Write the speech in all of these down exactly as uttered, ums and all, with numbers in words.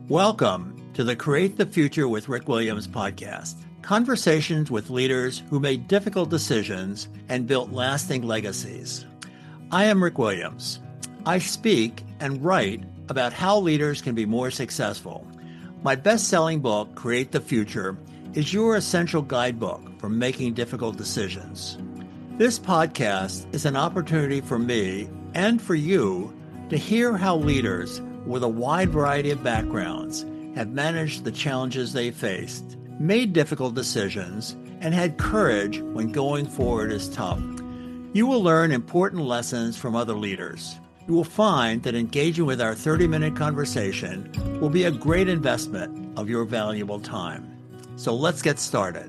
Welcome to the Create the Future with Rick Williams podcast. Conversations with leaders who made difficult decisions and built lasting legacies. I am Rick Williams. I speak and write about how leaders can be more successful. My best-selling book, Create the Future, is your essential guidebook for making difficult decisions. This podcast is an opportunity for me and for you to hear how leaders with a wide variety of backgrounds have managed the challenges they faced, made difficult decisions, and had courage when going forward is tough. You will learn important lessons from other leaders. You will find that engaging with our thirty-minute conversation will be a great investment of your valuable time. So let's get started.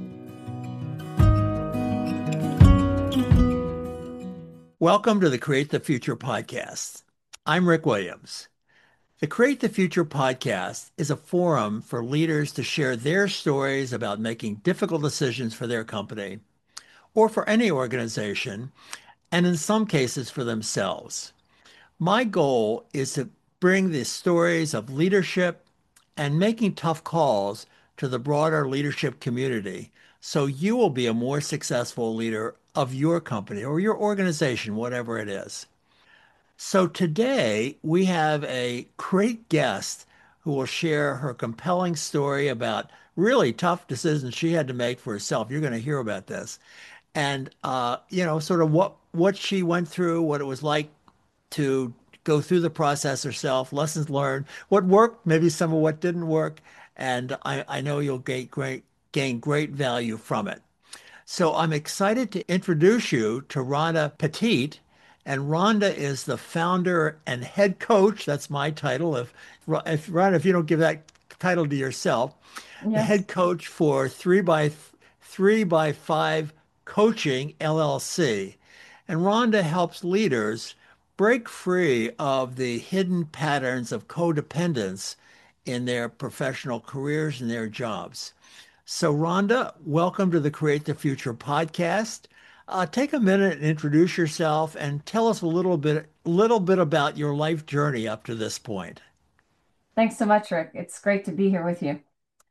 Welcome to the Create the Future podcast. I'm Rick Williams. The Create the Future podcast is a forum for leaders to share their stories about making difficult decisions for their company or for any organization, and in some cases for themselves. My goal is to bring the stories of leadership and making tough calls to the broader leadership community so you will be a more successful leader of your company or your organization, whatever it is. So today we have a great guest who will share her compelling story about really tough decisions she had to make for herself. You're going to hear about this. And, uh, you know, sort of what, what she went through, what it was like to go through the process herself, lessons learned, what worked, maybe some of what didn't work. And I, I know you'll gain great, gain great value from it. So I'm excited to introduce you to Rhonda Petit. And Rhonda is the founder and head coach. That's my title. If, if Rhonda, if you don't give that title to yourself, the Yes. head coach for three by three by five Coaching L L C. And Rhonda helps leaders break free of the hidden patterns of codependence in their professional careers and their jobs. So, Rhonda, welcome to the Create the Future podcast. Uh, take a minute and introduce yourself and tell us a little bit, little bit about your life journey up to this point. Thanks so much, Rick. It's great to be here with you.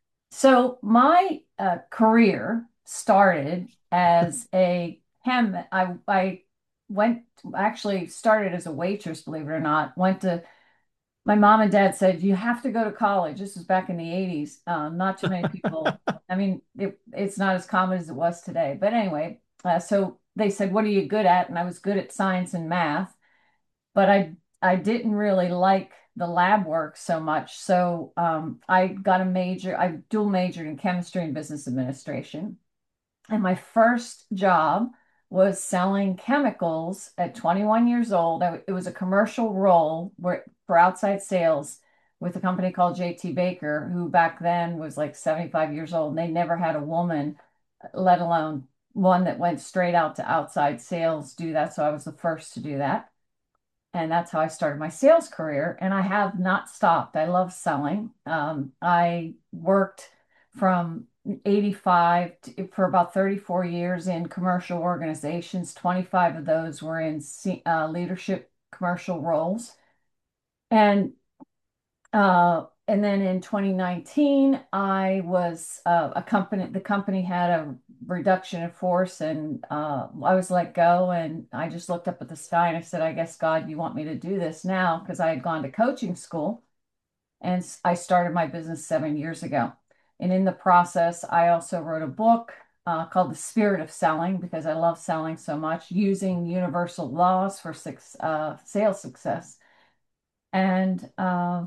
So, my uh, career started as a chem. I, I went, actually started as a waitress, believe it or not. Went to, my mom and dad said, you have to go to college. This was back in the eighties. Um, not too many people, I mean, it, it's not as common as it was today. But anyway, uh, so they said, what are you good at? And I was good at science and math. But I I didn't really like the lab work so much. So um, I got a major, I dual majored in chemistry and business administration. And my first job was selling chemicals at twenty-one years old. I- It was a commercial role where, for outside sales with a company called J T Baker, who back then was like seventy-five years old. And they never had a woman, let alone one that went straight out to outside sales, do that. So I was the first to do that. And that's how I started my sales career. And I have not stopped. I love selling. Um, I worked from eighty-five to, for about thirty-four years in commercial organizations. twenty-five of those were in uh, leadership commercial roles. And uh, and then in twenty nineteen, I was uh, a company, the company had a reduction in force and uh, I was let go. And I just looked up at the sky and I said, I guess, God, you want me to do this now? Because I had gone to coaching school and I started my business seven years ago. And in the process, I also wrote a book uh, called The Spirit of Selling because I love selling so much, using universal laws for six, uh, sales success. And uh,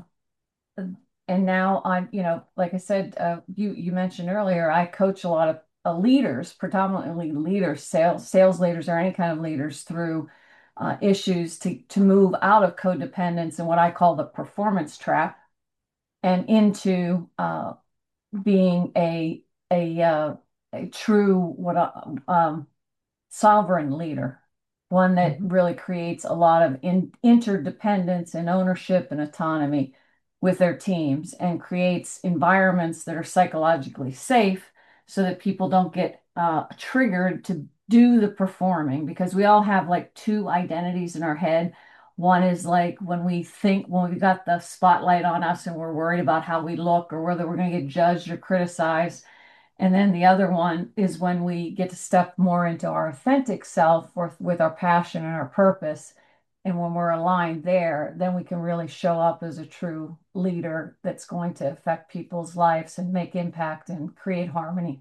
and now I'm, you know, like I said, uh, you you mentioned earlier, I coach a lot of uh, leaders, predominantly leaders, sales sales leaders, or any kind of leaders through uh, issues to to move out of codependence and what I call the performance trap, and into uh, being a a uh, a true what uh, um, sovereign leader, one that Mhm. really creates a lot of in, interdependence and ownership and autonomy with their teams and creates environments that are psychologically safe so that people don't get uh, triggered to do the performing because we all have like two identities in our head. One is like when we think, when we got the spotlight on us and we're worried about how we look or whether we're going to get judged or criticized. And then the other one is when we get to step more into our authentic self with, with our passion and our purpose. And when we're aligned there, then we can really show up as a true leader that's going to affect people's lives and make impact and create harmony.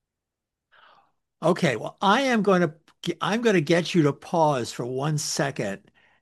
Okay, well, I am going to I'm going to get you to pause for one second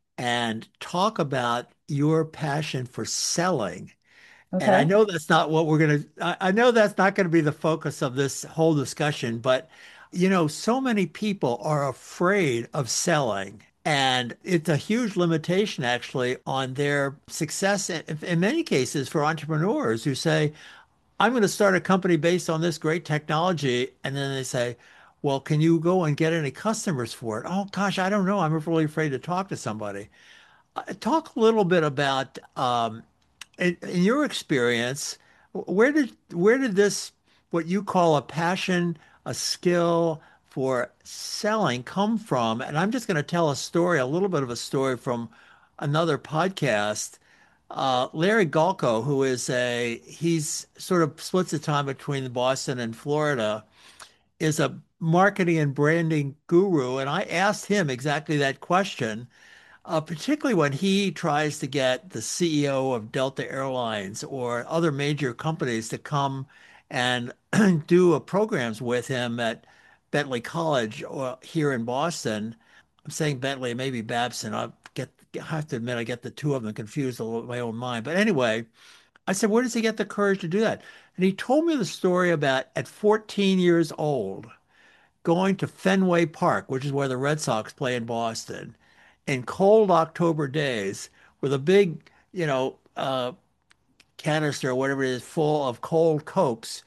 and talk about your passion for selling. And I Okay. know that's not what we're going to, I I know that's not going to be the focus of this whole discussion, but you know, so many people are afraid of selling. And it's a huge limitation actually on their success in, in many cases for entrepreneurs who say, I'm going to start a company based on this great technology. And then they say, well, can you go and get any customers for it? Oh, gosh, I don't know. I'm really afraid to talk to somebody. Uh, Talk a little bit about, um, in, in your experience, where did where did this, what you call a passion, a skill for selling come from? And I'm just going to tell a story, a little bit of a story from another podcast. Uh, Larry Galko, who is a, he's sort of splits the time between Boston and Florida, is a marketing and branding guru. And I asked him exactly that question, uh, particularly when he tries to get the C E O of Delta Airlines or other major companies to come and do uh, programs with him at Bentley College or here in Boston. I'm saying Bentley, maybe Babson. I get I have to admit I get the two of them confused a little in my own mind. But anyway, I said, where does he get the courage to do that? And he told me the story about at fourteen years old going to Fenway Park, which is where the Red Sox play in Boston, in cold October days with a big, you know, uh, canister or whatever it is full of cold Cokes,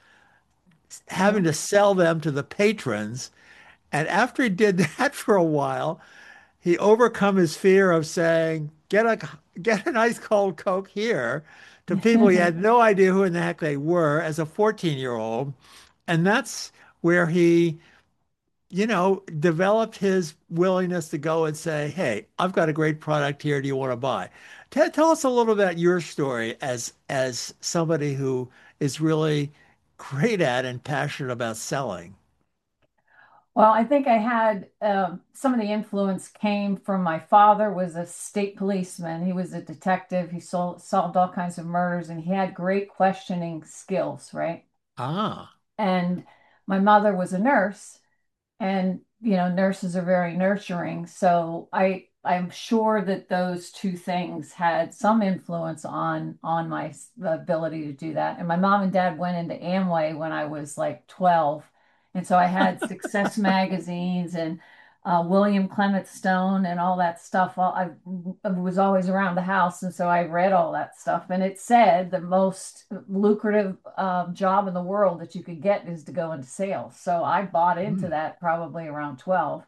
having Mhm. to sell them to the patrons. And after he did that for a while, he overcome his fear of saying, get a get an ice cold Coke here to people he had no idea who in the heck they were as a fourteen year old. And that's where he you know, developed his willingness to go and say, "Hey, I've got a great product here. Do you want to buy?" Tell, tell us a little about your story as as somebody who is really great at and passionate about selling. Well, I think I had um, some of the influence came from my father was a state policeman. He was a detective. He sol solved all kinds of murders, and he had great questioning skills, right? Ah, And my mother was a nurse, and you know nurses are very nurturing, so i i'm sure that those two things had some influence on on my ability to do that. And my mom and dad went into Amway when I was like twelve, and so I had Success magazines and uh, William Clement Stone and all that stuff. Well, I, I was always around the house, and so I read all that stuff. And it said the most lucrative um, job in the world that you could get is to go into sales. So I bought into hmm, that probably around twelve.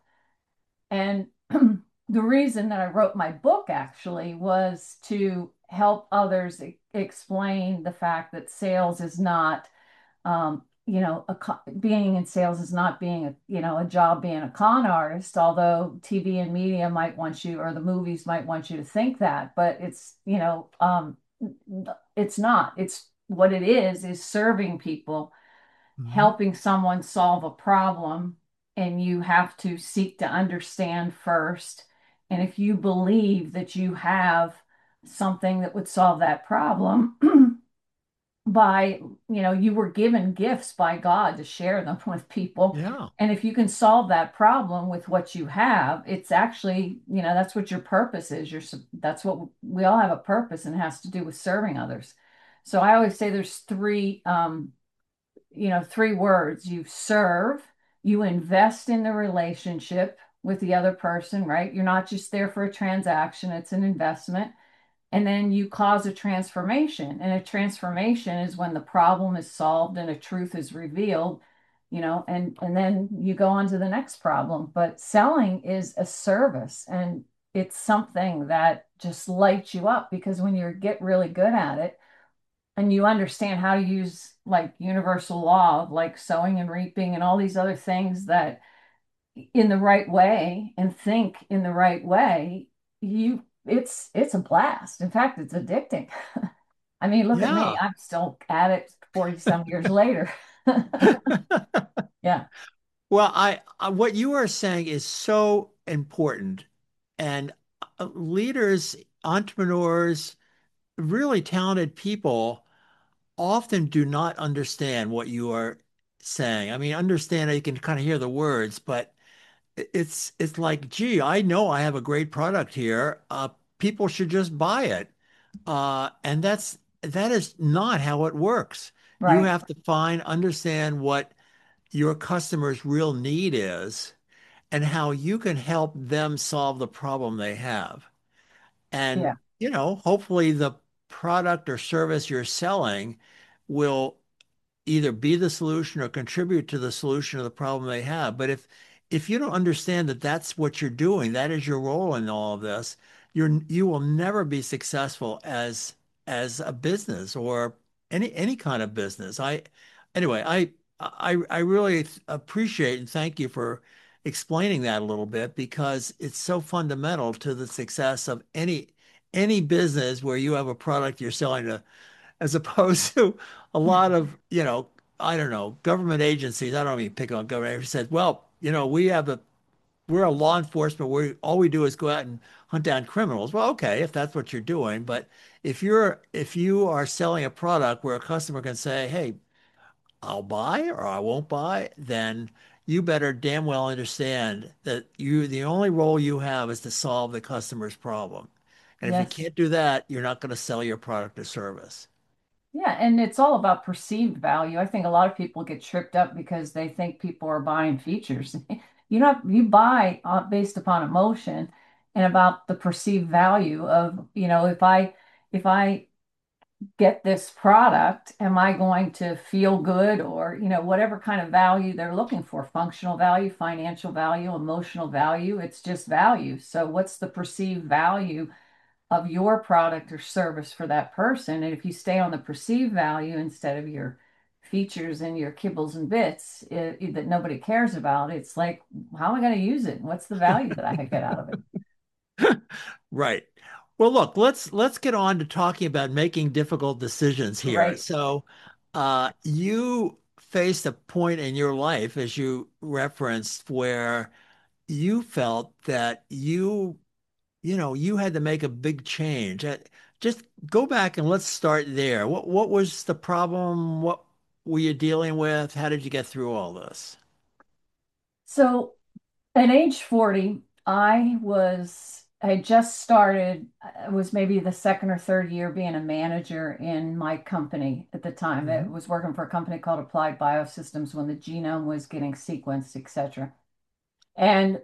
And the reason that I wrote my book actually was to help others e- explain the fact that sales is not um, you know, a, being in sales is not being a, you know, a job being a con artist, although T V and media might want you, or the movies might want you to think that, but it's, you know, um, it's not. It's what it is, is serving people, hmm, helping someone solve a problem, and you have to seek to understand first. And if you believe that you have something that would solve that problem, by, you know, you were given gifts by God to share them with people. yeah, And if you can solve that problem with what you have, it's actually, you know, that's what your purpose is. You're, that's what we all have, a purpose, and it has to do with serving others. So I always say there's three, um, you know, three words. You serve, you invest in the relationship with the other person, right? You're not just there for a transaction, it's an investment. And then you cause a transformation. And a transformation is when the problem is solved and a truth is revealed, you know, and and then you go on to the next problem. But selling is a service, and it's something that just lights you up, because when you get really good at it and you understand how to use like universal law of like sowing and reaping and all these other things, that in the right way, and think in the right way, you it's it's a blast. In fact, it's addicting. I mean, look at me. Yeah. I'm still at it forty some years later. Yeah, Well, I, I what you are saying is so important, and uh, leaders, entrepreneurs, really talented people often do not understand what you are saying. I mean, understand you can kind of hear the words, but it's it's like, gee, I know I have a great product here. Uh, people should just buy it. Uh, and that's that is not how it works. You right. have to find, understand what your customer's real need is and how you can help them solve the problem they have. And, Yeah. you know, hopefully the product or service you're selling will either be the solution or contribute to the solution of the problem they have. But if if you don't understand that that's what you're doing, that is your role in all of this, you're you will never be successful as as a business or any any kind of business. I anyway, I I I really appreciate and thank you for explaining that a little bit because it's so fundamental to the success of any any business where you have a product you're selling to as opposed to a lot of, you know, I don't know, government agencies. I don't even pick on government agencies. Said, well, you know, we have a, we're a law enforcement. We all we do is go out and hunt down criminals. Well, okay, if that's what you're doing, but if you're if you are selling a product where a customer can say, hey, I'll buy or I won't buy, then you better damn well understand that you the only role you have is to solve the customer's problem. And if you Yes. can't do that, you're not going to sell your product or service. Yeah, and it's all about perceived value. I think a lot of people get tripped up because they think people are buying features. You know, you buy uh, based upon emotion and about the perceived value of, you know, if I if I get this product, am I going to feel good or, you know, whatever kind of value they're looking for, functional value, financial value, emotional value, it's just value. So what's the perceived value of your product or service for that person? And if you stay on the perceived value instead of your features and your kibbles and bits it, that nobody cares about, it's like, how am I going to use it? What's the value that I get out of it? Right. Well, look, let's let's get on to talking about making difficult decisions here. Right. So, uh, you faced a point in your life, as you referenced, where you felt that you, you know, you had to make a big change. Uh, Just go back and let's start there. What what was the problem? What were you dealing with? How did you get through all this? So at age forty, I was, I had just started, it was maybe the second or third year being a manager in my company at the time. It Mhm. was working for a company called Applied Biosystems when the genome was getting sequenced, et cetera. And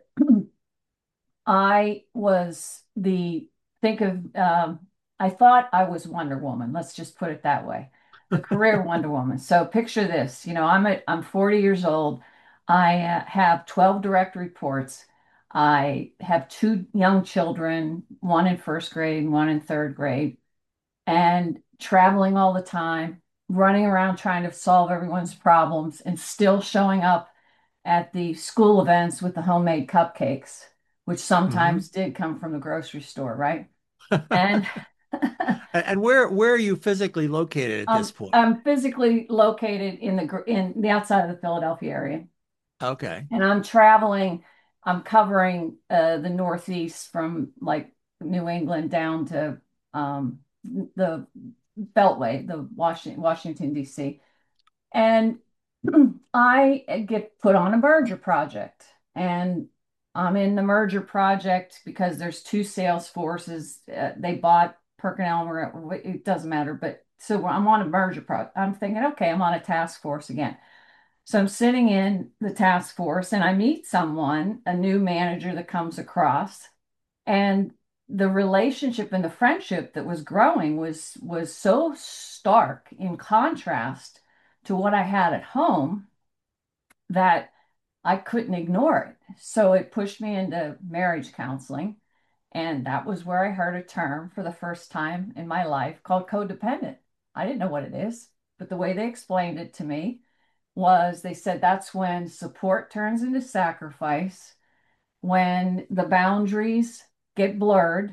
I was the, think of, um, I thought I was Wonder Woman. Let's just put it that way. The career Wonder Woman. So picture this, you know, I'm at, I'm forty years old. I uh, have twelve direct reports. I have two young children, one in first grade and one in third grade, and traveling all the time, running around trying to solve everyone's problems and still showing up at the school events with the homemade cupcakes, which Mhm. sometimes did come from the grocery store, right? And And and where where are you physically located at this um, point? I'm physically located in the gr- in the outside of the Philadelphia area, Okay. and I'm traveling. I'm covering uh, the Northeast from like New England down to um, the Beltway, the Washington Washington D C, and I get put on a merger project, and I'm in the merger project because there's two sales forces. Uh, they bought PerkinElmer. It doesn't matter, but so I'm on a merger project. I'm thinking, okay, I'm on a task force again. So I'm sitting in the task force, and I meet someone, a new manager that comes across, and the relationship and the friendship that was growing was was so stark in contrast to what I had at home that I couldn't ignore it. So it pushed me into marriage counseling. And that was where I heard a term for the first time in my life called codependent. I didn't know what it is, but the way they explained it to me was they said that's when support turns into sacrifice, when the boundaries get blurred,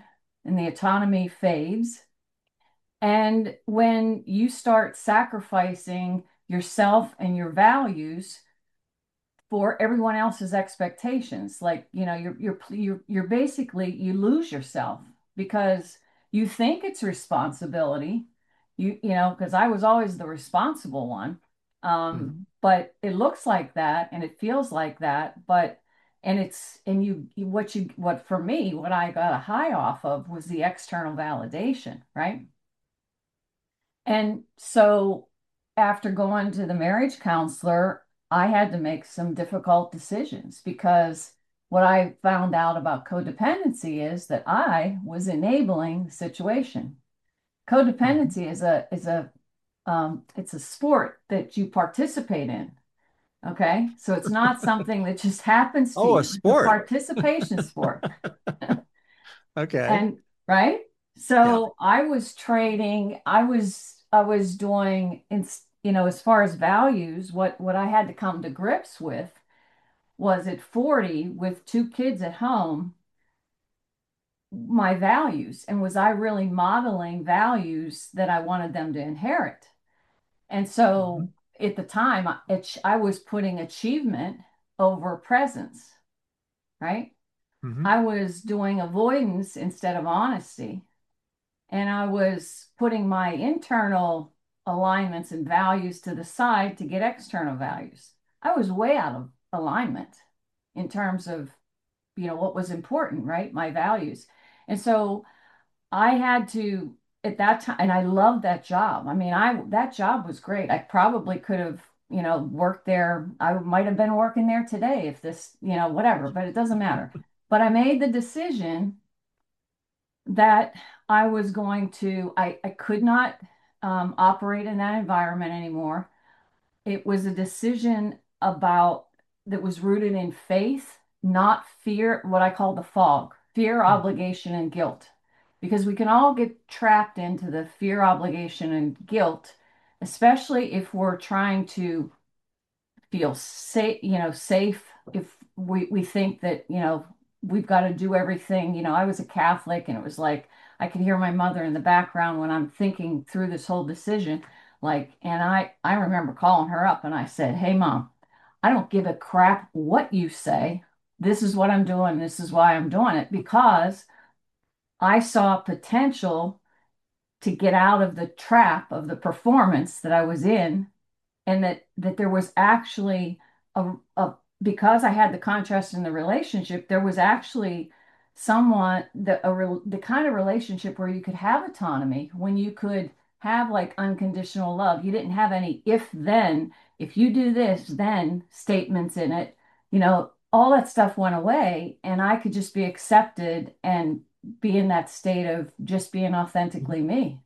and the autonomy fades. And when you start sacrificing yourself and your values for everyone else's expectations, like, you know, you're you're you're, you're basically you lose yourself because you think it's responsibility. You you know, because I was always the responsible one. Um, Mhm. but it looks like that and it feels like that, but and it's and you what you what for me, what I got a high off of was the external validation, right? And so after going to the marriage counselor, I had to make some difficult decisions because what I found out about codependency is that I was enabling the situation. Mhm. Codependency is a is a um, it's a sport that you participate in. Okay, so it's not something that just happens to Oh, a you. It's a sport. participation sport. Okay. And right? Yeah. So I was trading, I was I was doing in, you know, as far as values, what what I had to come to grips with was at forty with two kids at home, my values, and was I really modeling values that I wanted them to inherit? And so Mhm. at the time, I- it, I was putting achievement over presence, right? Mhm. I was doing avoidance instead of honesty. And I was putting my internal alignments and values to the side to get external values. I was way out of alignment in terms of, you know, what was important, right? My values. And so I had to at that time, and I loved that job. I mean, I that job was great. I probably could have, you know, worked there. I might have been working there today if this, you know, whatever, but it doesn't matter. But I made the decision that I was going to, I, I could not um, operate in that environment anymore. It was a decision about that was rooted in faith, not fear, what I call the fog, fear, Mhm. obligation, and guilt. Because we can all get trapped into the fear, obligation, and guilt, especially if we're trying to feel safe, you know, safe if we we think that, you know, we've got to do everything. You know, I was a Catholic and it was like I could hear my mother in the background when I'm thinking through this whole decision. Like, and I I remember calling her up and I said, "Hey, Mom, I don't give a crap what you say. This is what I'm doing. This is why I'm doing it because I saw potential to get out of the trap of the performance that I was in and that that there was actually a, a because I had the contrast in the relationship, there was actually someone the a re, the kind of relationship where you could have autonomy, when you could have like unconditional love. You didn't have any if then, if you do this, then statements in it. You know, all that stuff went away, and I could just be accepted and be in that state of just being Mhm. authentically me.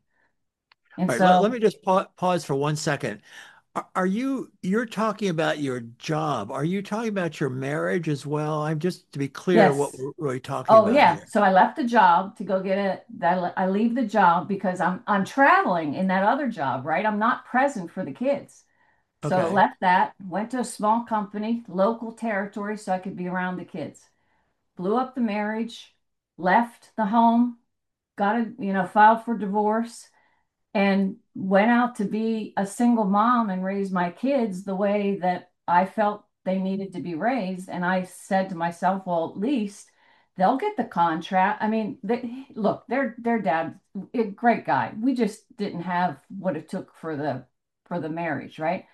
And All right. Let, let so, me just pa pause for one second. Are, are you, you're talking about your job? Are you talking about your marriage as well? I'm just to be clear what yes. we're really talking Oh about yeah. here. So I left the job to go get a that I leave the job because I'm I'm traveling in that other job, right? I'm not present for the kids. So Okay. left that, went to a small company, local territory, so I could be around the kids. Blew up the marriage, left the home, got a, you know, filed for divorce, and went out to be a single mom and raise my kids the way that I felt they needed to be raised. And I said to myself, well, at least they'll get the contract. I mean, they, look, their their dad, a great guy. We just didn't have what it took for the for the marriage, right?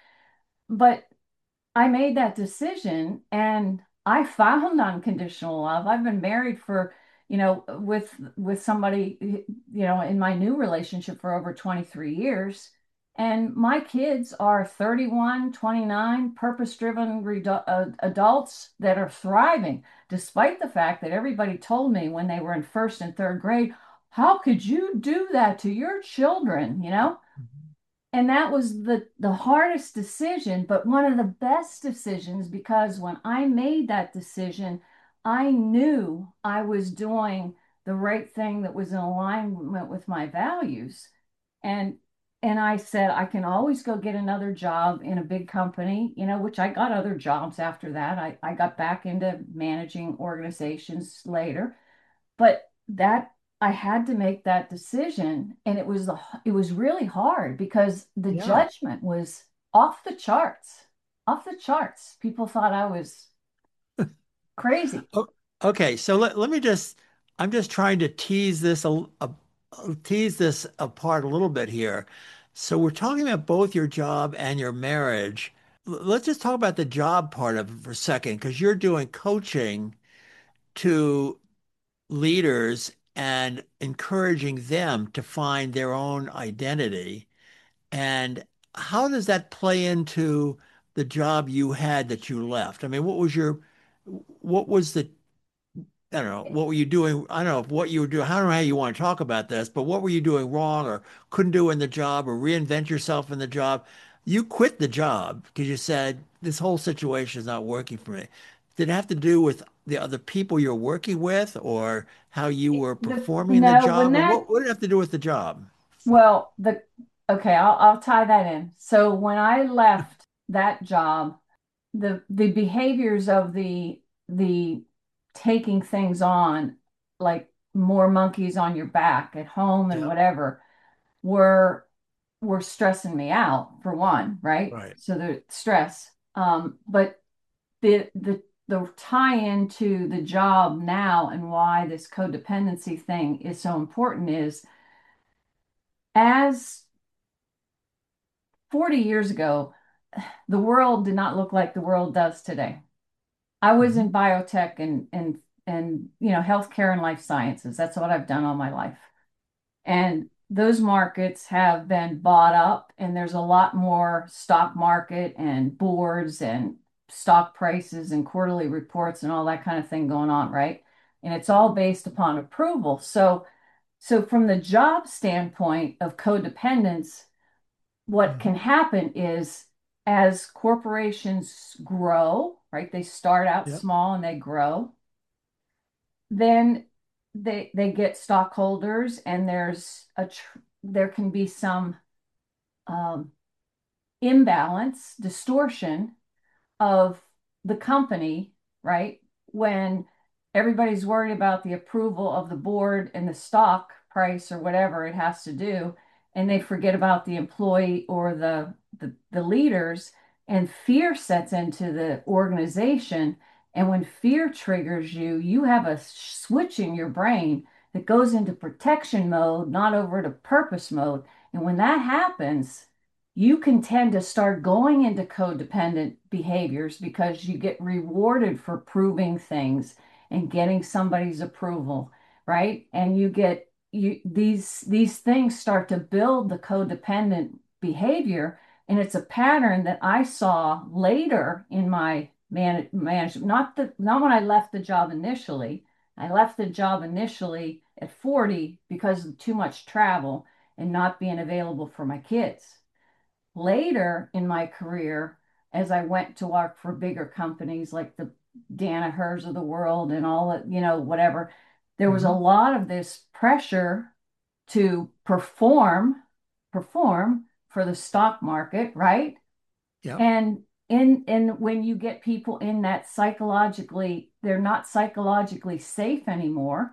But I made that decision and I found unconditional love. I've been married for, you know, with with somebody, you know, in my new relationship for over twenty-three years. And my kids are thirty-one, twenty-nine, purpose-driven redu- uh, adults that are thriving, despite the fact that everybody told me when they were in first and third grade, how could you do that to your children, you know? Mhm. And that was the the hardest decision, but one of the best decisions because when I made that decision, I knew I was doing the right thing that was in alignment with my values. And and I said I can always go get another job in a big company, you know, which I got other jobs after that. I, I got back into managing organizations later. But that I had to make that decision, and it was the it was really hard because the Yeah. judgment was off the charts, off the charts. People thought I was crazy. Oh, okay, so let, let me just, I'm just trying to tease this a, a, tease this apart a little bit here. So we're talking about both your job and your marriage. L- Let's just talk about the job part of it for a second, because you're doing coaching to leaders and encouraging them to find their own identity. And how does that play into the job you had that you left? I mean, what was your, what was the I don't know, what were you doing? I don't know what you were doing. I don't know how you want to talk about this, but what were you doing wrong or couldn't do in the job or reinvent yourself in the job? You quit the job because you said this whole situation is not working for me. Did it have to do with the other people you're working with or how you were The performing in the no, when job or that what, what did it have to do with the job? well, the okay, I'll I'll tie that in. So when I left that job, the the behaviors of the the taking things on, like more monkeys on your back at home and Yeah, whatever, were were stressing me out for one, right? right. So the stress. Um, but the the the tie into the job now and why this codependency thing is so important is as forty years ago, the world did not look like the world does today. I was Hmm. in biotech and and and you know healthcare and life sciences. That's what I've done all my life. And those markets have been bought up, and there's a lot more stock market and boards and stock prices and quarterly reports and all that kind of thing going on, right? And it's all based upon approval. So, so from the job standpoint of codependence, what can Hmm. happen is as corporations grow, right? They start out Yeah, small and they grow, then they they get stockholders and there's a tr there can be some um, imbalance, distortion of the company, right? When everybody's worried about the approval of the board and the stock price or whatever it has to do, and they forget about the employee or the the, the leaders, and fear sets into the organization. And when fear triggers you, you have a switch in your brain that goes into protection mode, not over to purpose mode. And when that happens, you can tend to start going into codependent behaviors because you get rewarded for proving things and getting somebody's approval, right? And you get you these these things start to build the codependent behavior, and it's a pattern that I saw later in my man management, not the not when I left the job initially. I left the job initially at forty because of too much travel and not being available for my kids. Later in my career, as I went to work for bigger companies like the Danahers of the world and all that, you know, whatever, there was a hmm, lot of this pressure to perform, perform for the stock market, right? yeah. And in in when you get people in that psychologically, they're not psychologically safe anymore,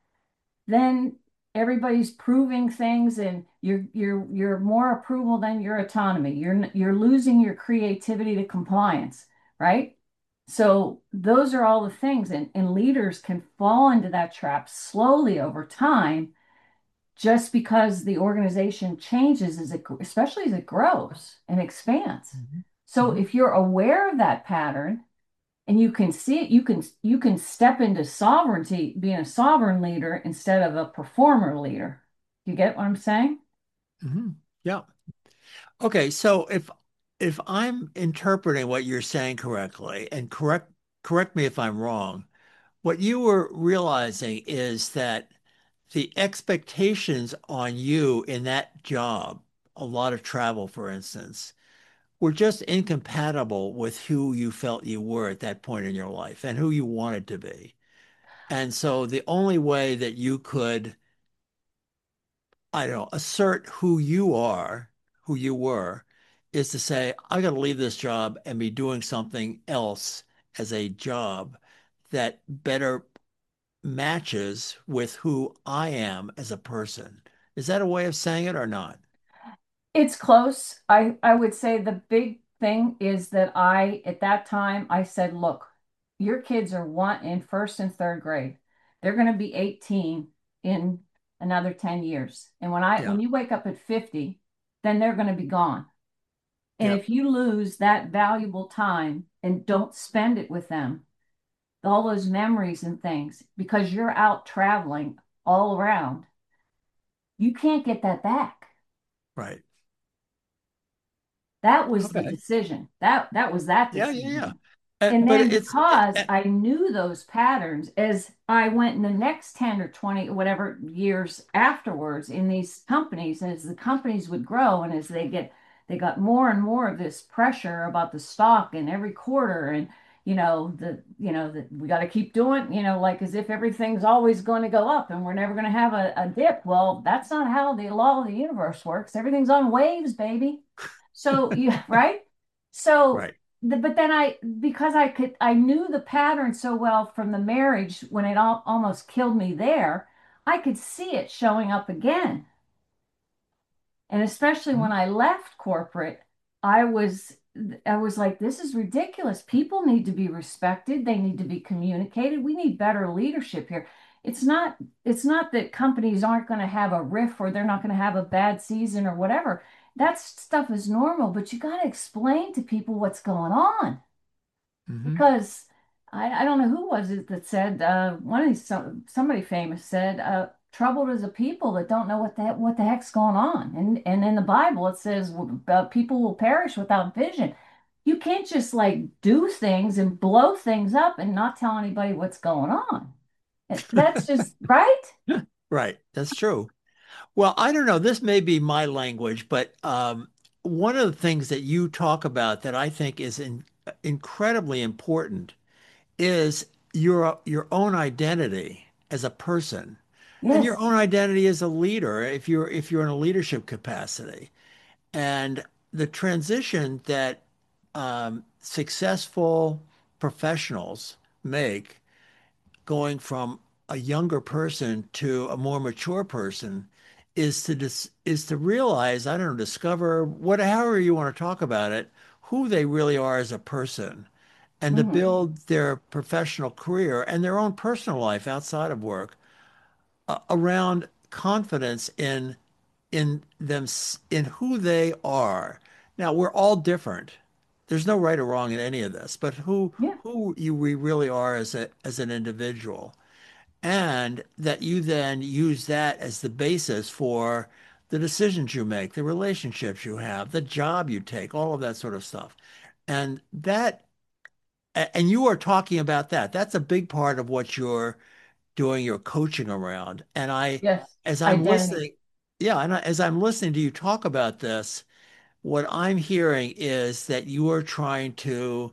then everybody's proving things and you're you're you're more approval than your autonomy. You're you're losing your creativity to compliance, right? So those are all the things, and, and leaders can fall into that trap slowly over time just because the organization changes as it especially as it grows and expands. Hmm. So Hmm. if you're aware of that pattern and you can see it, you can you can step into sovereignty, being a sovereign leader instead of a performer leader. You get what I'm saying? Hmm. Yeah. Okay, so if if I'm interpreting what you're saying correctly, and correct correct me if I'm wrong, what you were realizing is that the expectations on you in that job, a lot of travel, for instance, were just incompatible with who you felt you were at that point in your life and who you wanted to be. And so the only way that you could I don't know, assert who you are, who you were, is to say, I got to leave this job and be doing something else as a job that better matches with who I am as a person. Is that a way of saying it or not? It's close. I, I would say the big thing is that I, at that time, I said, look, your kids are one in first and third grade. They're going to be eighteen in another ten years. And when I, Yeah. when you wake up at fifty, then they're going to be gone. And Yep. if you lose that valuable time and don't spend it with them, all those memories and things, because you're out traveling all around, you can't get that back. Right. That was the Okay. decision. That that was that Yeah, yeah, yeah. decision. Uh, And but then it's uh, because uh, I knew those patterns as I went in the next ten or twenty, whatever years afterwards in these companies, and as the companies would grow and as they get, they got more and more of this pressure about the stock in every quarter and, you know, the, you know, that we got to keep doing, you know, like as if everything's always going to go up and we're never going to have a, a dip. Well, that's not how the law of the universe works. Everything's on waves, baby. So you, right? So right. the, but then I, because I could, I knew the pattern so well from the marriage when it all, almost killed me there, I could see it showing up again. And especially when Mhm. I left corporate, I was, I was like, this is ridiculous. People need to be respected. They need to be communicated. We need better leadership here. It's not, it's not that companies aren't going to have a riff or they're not going to have a bad season or whatever. That stuff is normal, but you got to explain to people what's going on Mhm. because I, I don't know who was it that said uh, one of these some, somebody famous said uh, troubled is a people that don't know what the what the heck's going on and and in the Bible it says uh, people will perish without vision. You can't just like do things and blow things up and not tell anybody what's going on. That's just right. Right. That's true. Well, I don't know. This may be my language, but um, one of the things that you talk about that I think is in, incredibly important is your your own identity as a person and your Yes. own identity as a leader if you're if you're in a leadership capacity. And the transition that um, successful professionals make going from a younger person to a more mature person is to dis is to realize, I don't know, discover what, however you want to talk about it, who they really are as a person, and to Hmm. build their professional career and their own personal life outside of work uh, around confidence in in them in who they are. Now, we're all different. There's no right or wrong in any of this, but who Yeah. who you we really are as a as an individual, and that you then use that as the basis for the decisions you make, the relationships you have, the job you take, all of that sort of stuff. And that and you are talking about that. That's a big part of what you're doing your coaching around. And I, Yes. as I'm Identity. listening, yeah, and I, as I'm listening to you talk about this, what I'm hearing is that you are trying to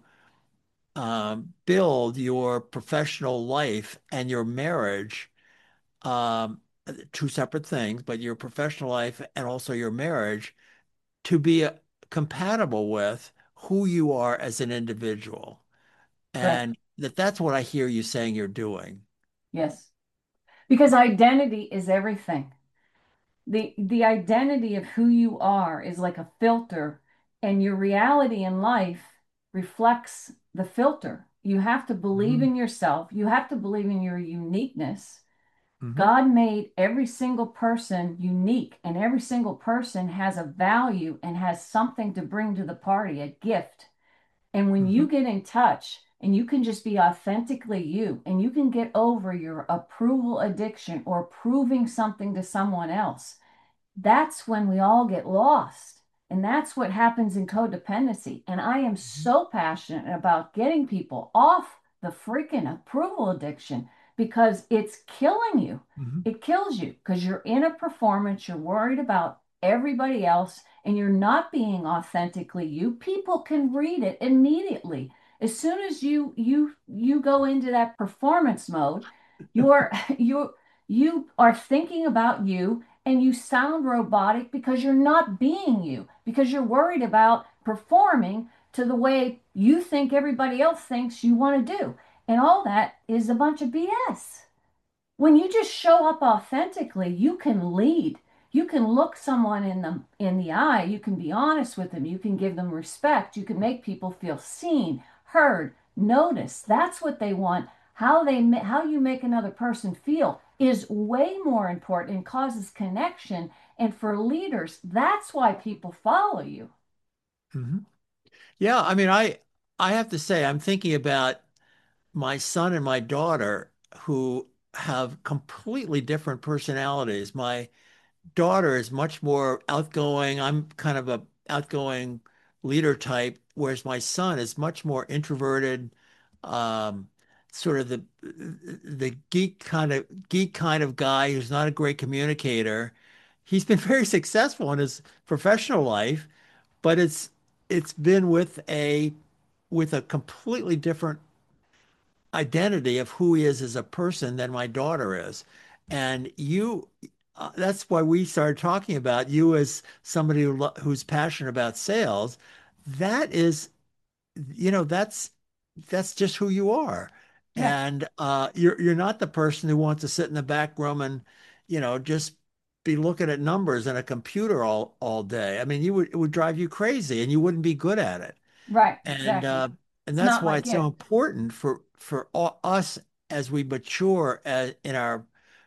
um, build your professional life and your marriage, um, two separate things, but your professional life and also your marriage to be uh, compatible with who you are as an individual. Correct. And that that's what I hear you saying you're doing. Yes. Because identity is everything. the the identity of who you are is like a filter, and your reality in life reflects the filter. You have to believe Hmm. in yourself. You have to believe in your uniqueness. Hmm. God made every single person unique, and every single person has a value and has something to bring to the party, a gift. And when you Hmm. get in touch and you can just be authentically you, and you can get over your approval addiction or proving something to someone else, that's when we all get lost. And that's what happens in codependency. And I am so passionate about getting people off the freaking approval addiction because it's killing you. Hmm. It kills you because you're in a performance, you're worried about everybody else, and you're not being authentically you. People can read it immediately. As soon as you you you go into that performance mode, you're you you are thinking about you and you sound robotic because you're not being you, because you're worried about performing to the way you think everybody else thinks you want to do. And all that is a bunch of B S. when you just show up authentically, you can lead. You can look someone in the in the eye. You can be honest with them. You can give them respect. You can make people feel seen, heard, noticed. That's what they want. How they how you make another person feel is way more important and causes connection. And for leaders, that's why people follow you. Hmm. Yeah, I mean, I I have to say, I'm thinking about my son and my daughter who have completely different personalities. My daughter is much more outgoing. I'm kind of a outgoing leader type, whereas my son is much more introverted, um, sort of the the geek kind of geek kind of guy who's not a great communicator. He's been very successful in his professional life, but it's it's been with a with a completely different identity of who he is as a person than my daughter is. And you, uh, that's why we started talking about you as somebody who, lo- who's passionate about sales. That is, you know, that's that's just who you are. Yeah, And uh, you're you're not the person who wants to sit in the back room and, you know, just be looking at numbers and a computer all all day. I mean, you would it would drive you crazy and you wouldn't be good at it. right, And exactly. uh, and It's that's not why my it's so gift. important for for all, us as we mature as, in our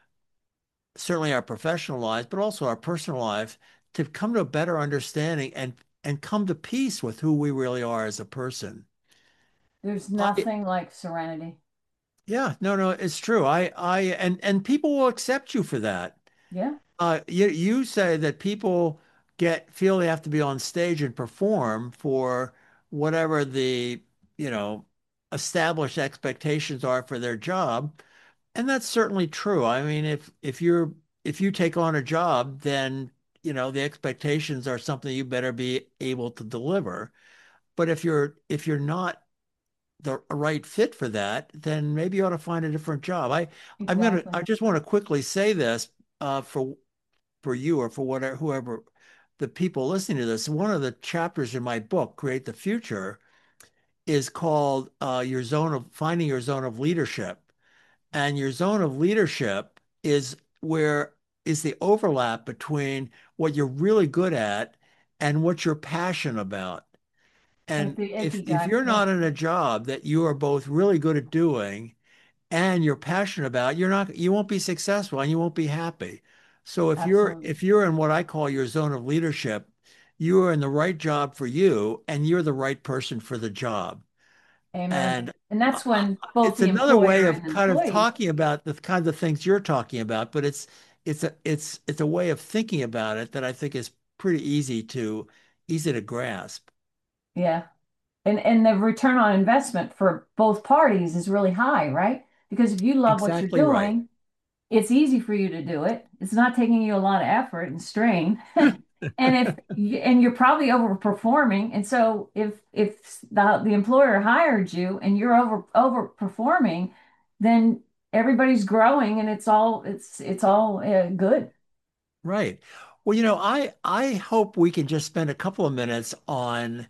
certainly our professional lives, but also our personal life, to come to a better understanding and and come to peace with who we really are as a person. There's I nothing like serenity. Yeah, no, no, it's true. I I and and people will accept you for that. Yeah, Uh, you you say that people get feel they have to be on stage and perform for whatever the, you know, established expectations are for their job, and that's certainly true. I mean, if if you're if you take on a job, then, you know, the expectations are something you better be able to deliver. But if you're if you're not the right fit for that, then maybe you ought to find a different job. I I'm gonna exactly. I just want to quickly say this uh, for for you or for whatever whoever the people listening to this. One of the chapters in my book, Create the Future, is called uh, your zone of finding your zone of leadership. And your zone of leadership is where is the overlap between what you're really good at and what you're passionate about. Like And the if if ikigai. you're Yeah, not in a job that you are both really good at doing and you're passionate about, you're not you won't be successful and you won't be happy. So if you're absolutely. if you're in what I call your zone of leadership, you are in the right job for you and you're the right person for the job. Amen. And And uh, that's uh, when both it's the another way employer of and kind of employee, talking about the kinds of things you're talking about, but it's it's a it's it's a way of thinking about it that I think is pretty easy to easy to grasp. yeah. And and the return on investment for both parties is really high, right? Because if you love what you're Exactly right. doing, it's easy for you to do it. It's not taking you a lot of effort and strain. And if you, and you're probably overperforming, and so if if the the employer hired you and you're over overperforming, then everybody's growing and it's all it's it's all uh, good. Right. Well, you know, I I hope we can just spend a couple of minutes on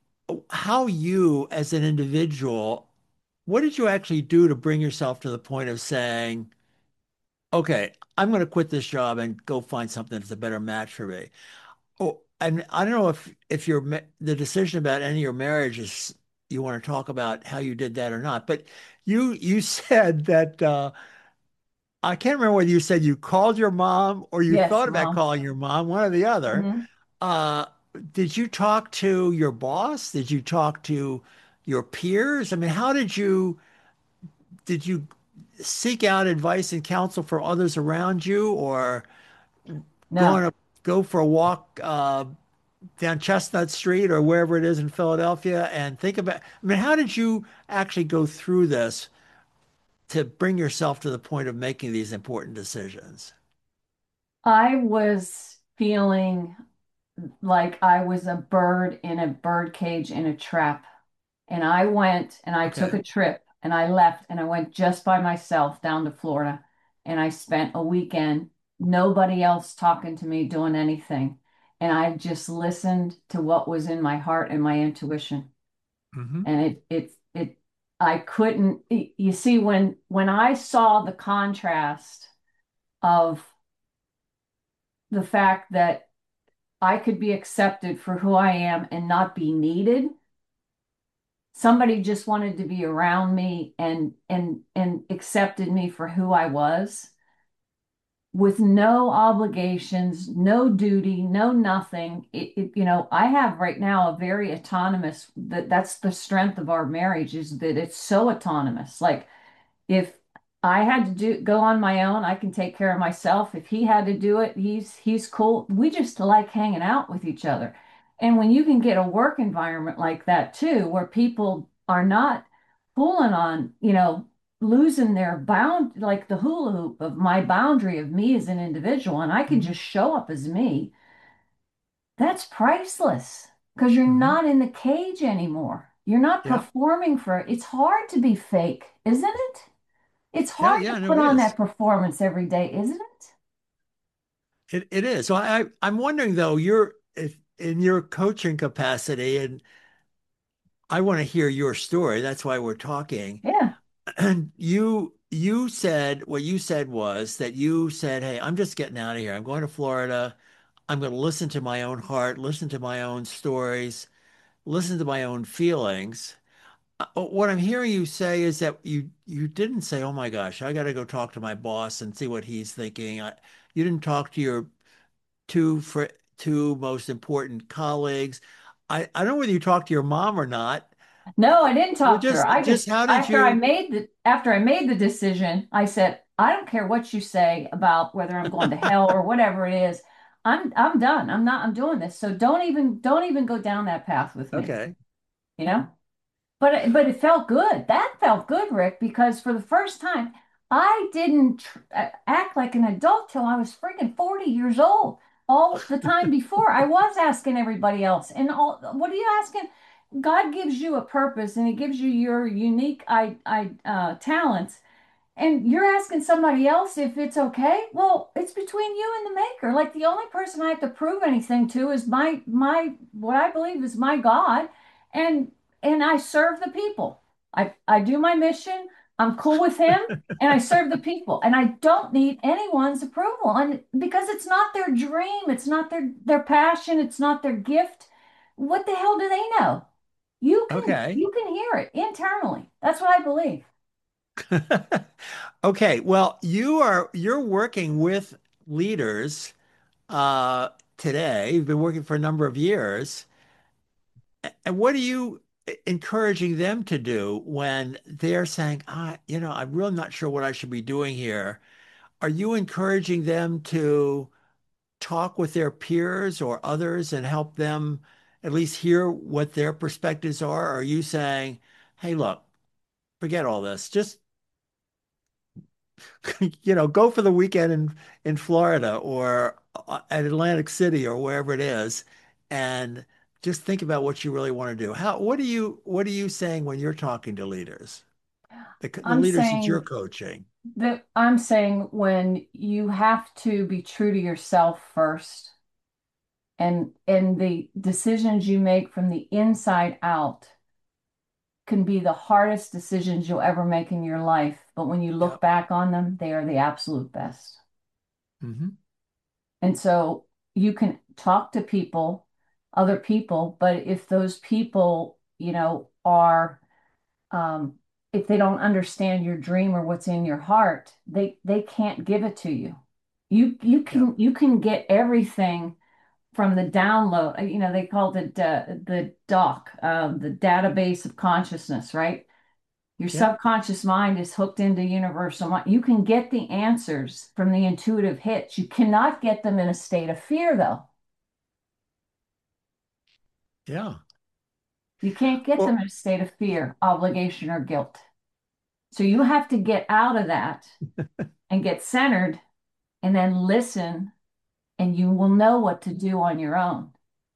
how you as an individual, what did you actually do to bring yourself to the point of saying, okay, I'm going to quit this job and go find something that's a better match for me. Oh, and I don't know if if your ma- the decision about ending your marriage is you want to talk about how you did that or not, but you you said that uh, I can't remember whether you said you called your mom or you Yes, thought about mom. calling your mom, one or the other. Hmm. Uh, did you talk to your boss? Did you talk to your peers? I mean, how did you did you seek out advice and counsel from others around you, or No, going to go for a walk uh, down Chestnut Street or wherever it is in Philadelphia and think about, I mean, how did you actually go through this to bring yourself to the point of making these important decisions? I was feeling like I was a bird in a bird cage in a trap. And I went and I took Okay. a trip and I left and I went just by myself down to Florida and I spent a weekend, nobody else talking to me, doing anything. And I just listened to what was in my heart and my intuition. Hmm. And it it it I couldn't, you see, when when I saw the contrast of the fact that I could be accepted for who I am and not be needed, somebody just wanted to be around me and and and accepted me for who I was with no obligations, no duty, no nothing. It, it, you know, I have right now a very autonomous, that that's the strength of our marriage, is that it's so autonomous. Like, if I had to do go on my own, I can take care of myself. If he had to do it, he's he's cool. We just like hanging out with each other. And when you can get a work environment like that too, where people are not pulling on, you know, losing their bound, like the hula hoop of my boundary of me as an individual, and I can Hmm. just show up as me, that's priceless because you're Hmm. not in the cage anymore. You're not Yeah. performing for it. It's hard to be fake, isn't it? It's Yeah. hard to Yeah. No, put it on is. that performance every day, isn't it? It it is. So I I'm wondering though, you're if in your coaching capacity, and I want to hear your story. That's why we're talking. Yeah. And you you said what you said was that you said, "Hey, I'm just getting out of here. I'm going to Florida. I'm going to listen to my own heart, listen to my own stories, listen to my own feelings." Uh, What I'm hearing you say is that you you didn't say, "Oh my gosh, I got to go talk to my boss and see what he's thinking." I, you didn't talk to your two fr two most important colleagues. I I don't know whether you talked to your mom or not. No, I didn't Well, talk to her. just I just just how did after I you? made the after I made the decision, I said, I don't care what you say about whether I'm going to hell or whatever it is. I'm I'm done. I'm not I'm doing this. So don't even don't even go down that path with me, Okay. you know? But it- but it felt good. That felt good, Rick, because for the first time, I didn't tr uh, act like an adult till I was freaking forty years old. All the time before, I was asking everybody else, and all, what are you asking? God gives you a purpose, and He gives you your unique I, I, uh, talents, and you're asking somebody else if it's okay? Well, it's between you and the maker. Like, the only person I have to prove anything to is my my what I believe is my God, and and I serve the people. I I do my mission. I'm cool with him, and I serve the people, and I don't need anyone's approval. And because it's not their dream, it's not their their passion, it's not their gift. What the hell do they know? You can Okay. you can hear it internally. That's what I believe. Okay. Well, you are you're working with leaders uh today. You've been working for a number of years. And what are you encouraging them to do when they're saying, ah, you know, I'm really not sure what I should be doing here? Are you encouraging them to talk with their peers or others and help them at least hear what their perspectives are? Or are you saying, hey, look, forget all this. Just, you know, go for the weekend in, in Florida or uh, at Atlantic City or wherever it is, and just think about what you really want to do. How, what are you, what are you saying when you're talking to leaders, the, the I'm leaders that you're saying coaching? that I'm saying when you have to be true to yourself first, and and the decisions you make from the inside out can be the hardest decisions you'll ever make in your life, but when you look Yep. back on them, they are the absolute best. Hmm. And so you can talk to people, other people, but if those people, you know, are um, if they don't understand your dream or what's in your heart, they they can't give it to you. You you Yep. can you can get everything from the download. uh, You know, they called it uh, the doc, um, the database of consciousness, right? Your Yep. subconscious mind is hooked into universal mind. You can get the answers from the intuitive hits. You cannot get them in a state of fear, though. Yeah. You can't get them Well, in a state of fear, obligation, or guilt. So you have to get out of that and get centered and then listen, and you will know what to do on your own.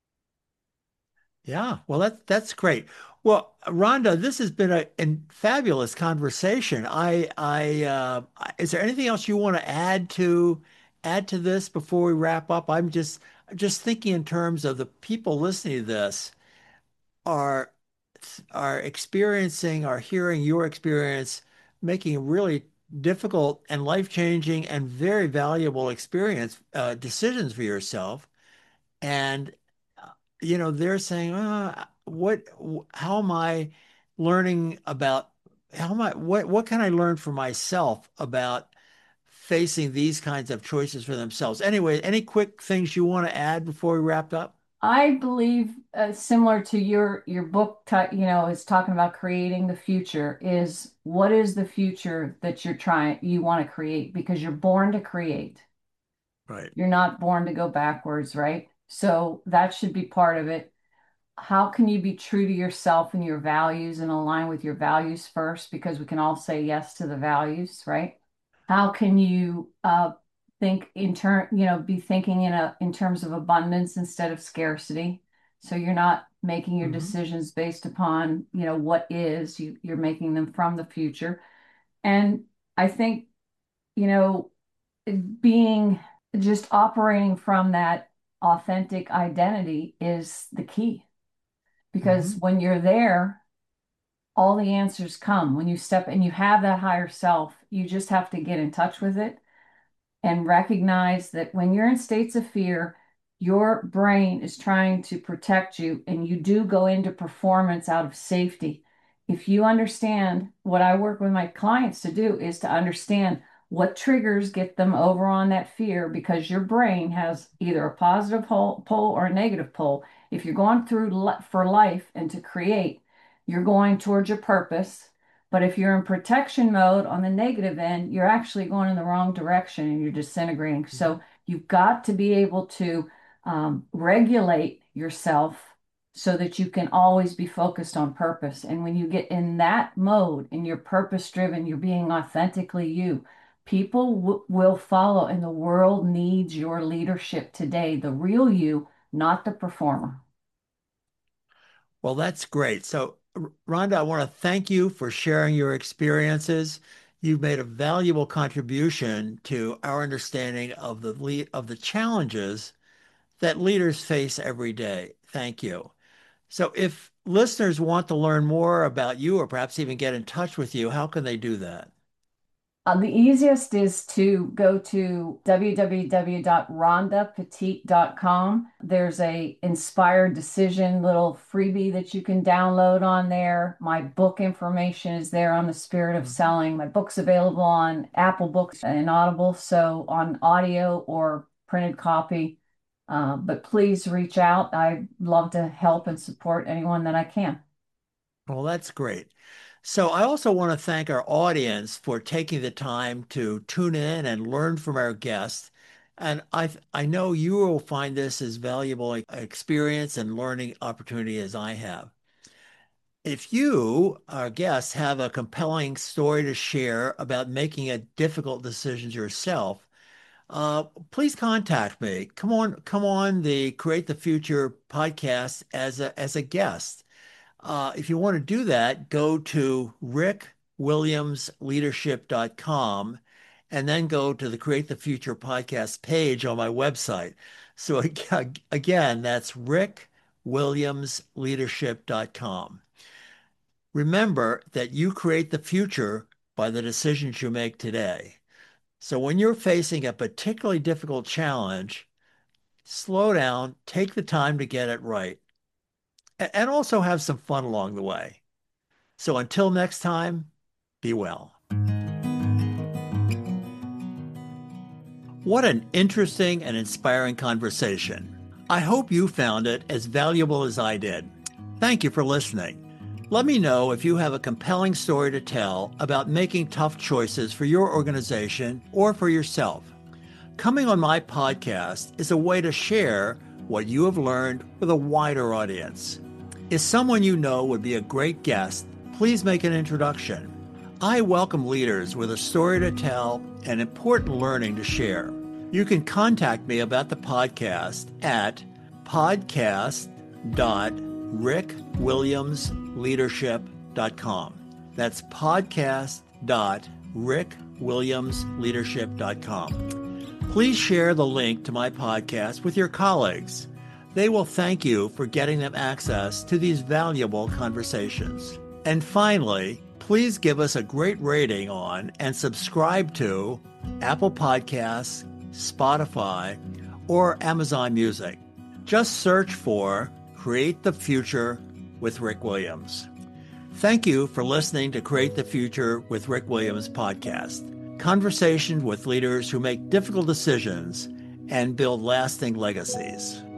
yeah, well, that's that's great. Well, Rhonda, this has been a, a fabulous conversation. I, I, uh, is there anything else you want to add to add to this before we wrap up? I'm just just thinking in terms of the people listening to this are. are experiencing, are hearing your experience, making really difficult and life-changing and very valuable experience uh, decisions for yourself. And, uh, you know, they're saying, uh, what, how am I learning about, how am I, what, what can I learn for myself about facing these kinds of choices for themselves? Anyway, any quick things you want to add before we wrap up? I believe uh, similar to your your book, ti- you know, is talking about creating the future. Is what is the future that you're trying you want to create? Because you're born to create. Right. You're not born to go backwards, right? So that should be part of it. How can you be true to yourself and your values and align with your values first? Because we can all say yes to the values, right? How can you uh, think in turn, you know, be thinking in a in terms of abundance instead of scarcity? So you're not making your Hmm. decisions based upon, you know, what is, you, you're making them from the future. And I think, you know, being just operating from that authentic identity is the key. Because Hmm. when you're there, all the answers come. When you step and you have that higher self, you just have to get in touch with it and recognize that when you're in states of fear, your brain is trying to protect you, and you do go into performance out of safety. If you understand what I work with my clients to do is to understand what triggers get them over on that fear, because your brain has either a positive pole, pole or a negative pole. If you're going through for life and to create, you're going towards your purpose. But if you're in protection mode on the negative end, you're actually going in the wrong direction and you're disintegrating. So you've got to be able to um, regulate yourself so that you can always be focused on purpose. And when you get in that mode and you're purpose driven, you're being authentically you, people w- will follow, and the world needs your leadership today, the real you, not the performer. Well, that's great. So, R- Rhonda, I want to thank you for sharing your experiences. You've made a valuable contribution to our understanding of the lead, of the challenges that leaders face every day. Thank you. So, if listeners want to learn more about you or perhaps even get in touch with you, how can they do that? Uh, the easiest is to go to w w w dot rhonda petite dot com. There's a inspired decision little freebie that you can download on there. My book information is there on the spirit of Mhm. selling. My book's available on Apple Books and Audible, so on audio or printed copy. Uh, but please reach out. I'd love to help and support anyone that I can. Well, that's great. So I also want to thank our audience for taking the time to tune in and learn from our guests. And I I know you will find this as valuable experience and learning opportunity as I have. If you, our guests, have a compelling story to share about making a difficult decisions yourself, uh, please contact me. Come on, come on the Create the Future podcast as a as a guest. Uh, if you want to do that, go to rick williams leadership dot com and then go to the Create the Future podcast page on my website. So again, that's rick williams leadership dot com. Remember that you create the future by the decisions you make today. So when you're facing a particularly difficult challenge, slow down, take the time to get it right, and also have some fun along the way. So until next time, be well. What an interesting and inspiring conversation. I hope you found it as valuable as I did. Thank you for listening. Let me know if you have a compelling story to tell about making tough choices for your organization or for yourself. Coming on my podcast is a way to share what you have learned with a wider audience. If someone you know would be a great guest, please make an introduction. I welcome leaders with a story to tell and important learning to share. You can contact me about the podcast at podcast dot rick williams leadership dot com. That's podcast dot rick williams leadership dot com. Please share the link to my podcast with your colleagues. They will thank you for getting them access to these valuable conversations. And finally, please give us a great rating on and subscribe to Apple Podcasts, Spotify, or Amazon Music. Just search for Create the Future with Rick Williams. Thank you for listening to Create the Future with Rick Williams podcast. Conversation with leaders who make difficult decisions and build lasting legacies.